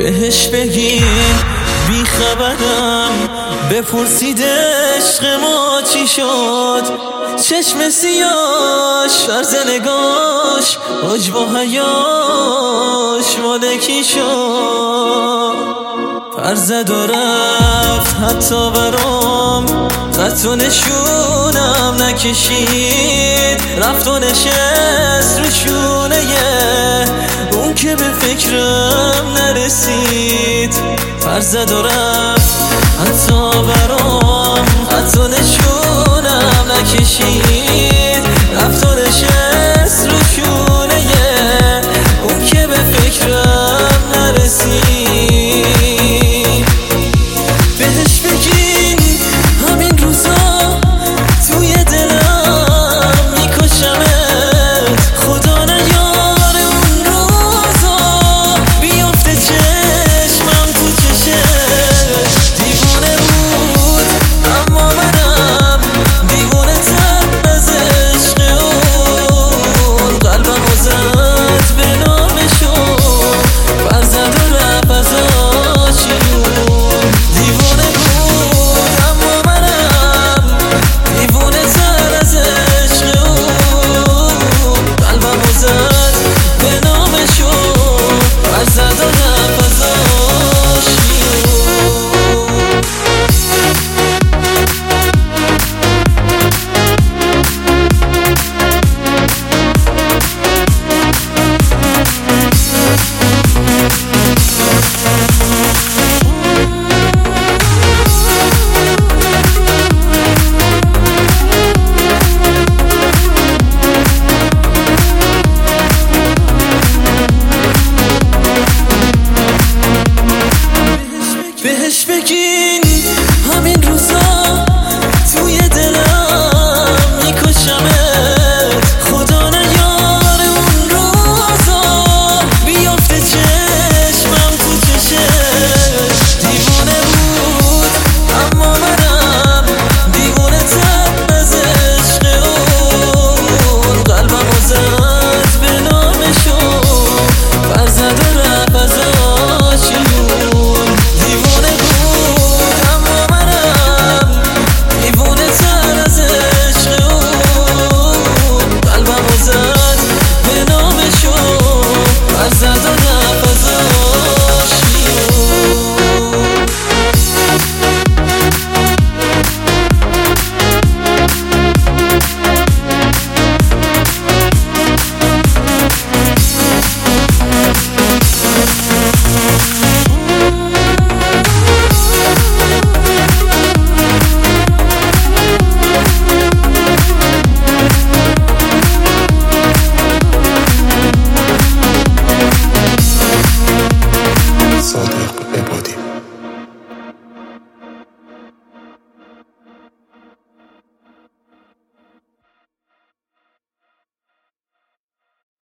بهش بگین بی خبرم، بپرسید عشق ما چی شد. چشم سیاش فرز نگاش، حجب و حیاش مالکی شد. فرزد و رفت حتی برام خط و نشونم نکشید. رفت و نشست رو شونه اون که به فکرم نرسید. فرزد و رفت حتی برام خط و نشونم نکشید.